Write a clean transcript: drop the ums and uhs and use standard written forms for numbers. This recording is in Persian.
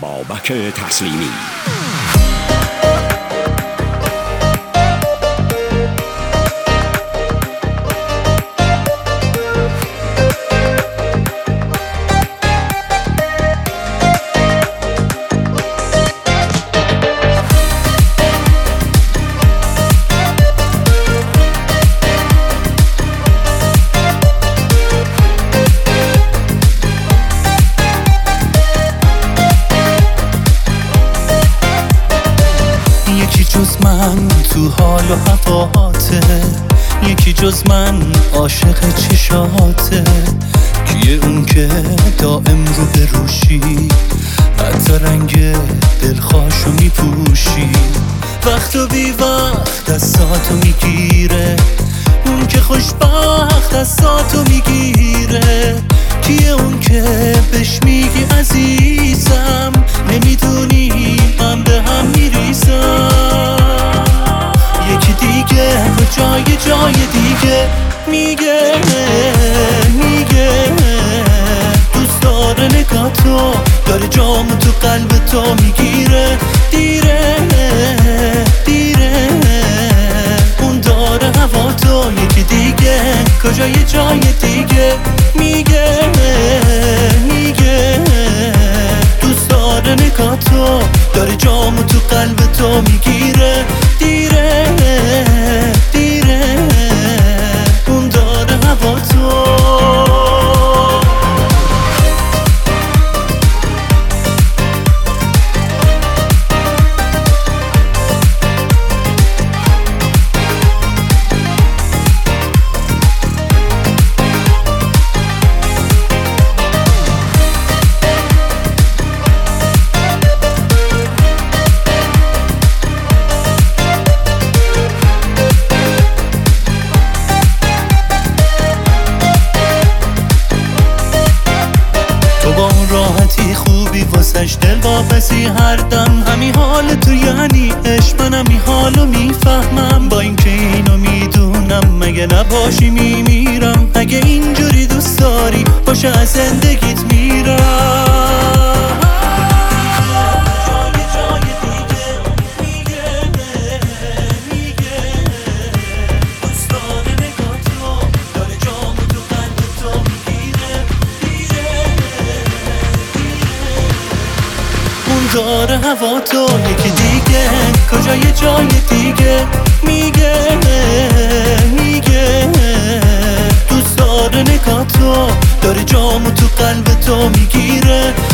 بابک تسلیمی. یکی جز من تو حال و هواته، یکی جز من عاشق چشاته. کیه اون که دائم رو به روشی، حتی رنگ دلخواشو میپوشی؟ وقت و بی وقت دستاتو میگیره، اون که خوشبخت دستاتو میگیره. کیه اون که بهش میگی عزیزم، نمیدونی من به هم میریزم. یکی دیگه به جای دیگه میگه دوست داره نگاه تو، داره جامو تو قلب تو میگیره. دیره اون داره هوا تو، یکی دیگه کجای جای دیگه میگه دوست داره نگاه تو، داره جامو تو قلب تو میگیره. دیره اون داره هوا تو. راحتی خوبی واسش دل واپسی هر دم، همین حال تو یعنی عشق، منم این حالو میفهمم. با اینکه اینو میدونم مگه نباشی میمیرم. اگه اینجوری دوست داری باشه از زندگیت میرم. داره هوا تو، یکی دیگه کجای جای دیگه میگه دوست داره نگاه تو، داره جامو تو قلب تو میگیره.